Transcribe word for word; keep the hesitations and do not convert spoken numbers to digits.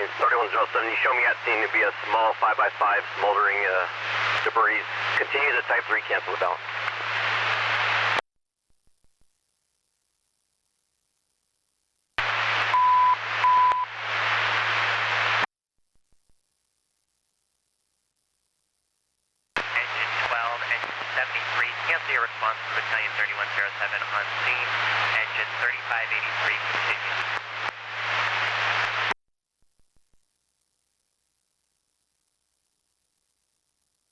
thirty-one oh seven, you show me at scene to be a small five by five smoldering uh, debris. Continue to type three, cancel without. Engine twelve, engine seventy-three, cancel your response to battalion thirty-one oh seven on scene. Engine thirty-five eighty-three, continue.